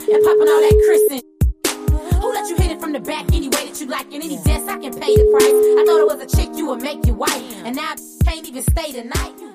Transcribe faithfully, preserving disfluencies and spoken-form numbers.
and popping all that Chris. Who let you hit it from the back any way that you like? And any dance I can pay the price. I thought it was a chick you would make your wife, and now I can't even stay the night.